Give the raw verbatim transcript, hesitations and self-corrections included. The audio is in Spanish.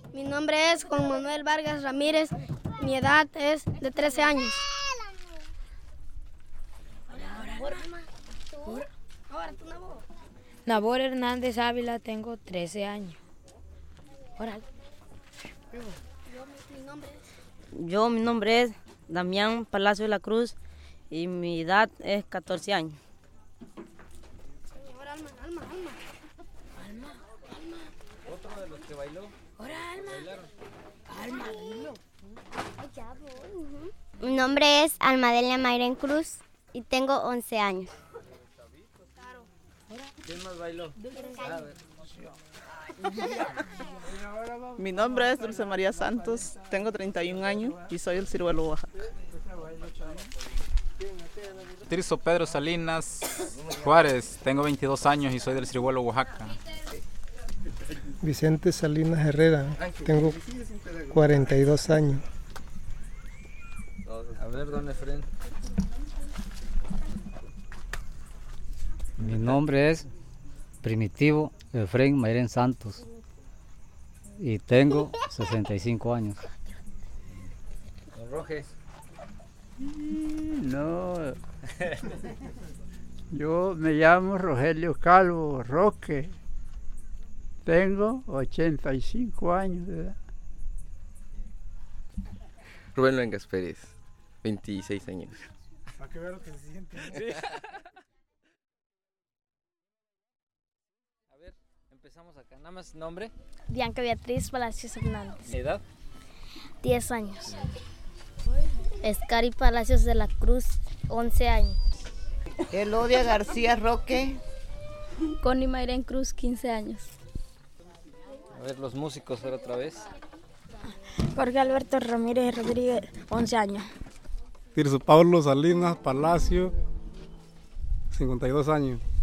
Mi nombre es Juan Manuel Vargas Ramírez. Mi edad es de trece años. Nabor Hernández Ávila, tengo trece años. Órale. Yo, mi nombre es Damián Palacio de la Cruz y mi edad es catorce años. Ahora Alma, Alma, Alma. Alma, Alma. ¿Otro de los que bailó? Ahora Alma. ¿Bailaron? Alma, dilo. Mi nombre es Almadelia Mayren Cruz y tengo once años. ¿Quién más bailó? A ver. Mi nombre es Dulce María Santos, tengo treinta y un años y soy del Ciruelo, Oaxaca. Tirso Pedro Salinas Juárez, tengo veintidós años y soy del Ciruelo, Oaxaca. Vicente Salinas Herrera, tengo cuarenta y dos años. A ver, don Efren. Mi nombre es Primitivo Efren Mayren Santos y tengo sesenta y cinco años. Don Roges. No, yo me llamo Rogelio Calvo Roque, tengo ochenta y cinco años de edad. Rubén Luengas Pérez, veintiséis años. Para que vea lo que se siente. Sí. A ver, empezamos acá. Nada más nombre. Bianca Beatriz Palacios Hernández. Edad. diez años. Escari Palacios de la Cruz, once años. Elodia García Roque. Connie Mayren Cruz, quince años. A ver, los músicos ahora otra vez. Jorge Alberto Ramírez Rodríguez, once años. Tirso Pablo Salinas Palacio, cincuenta y dos años.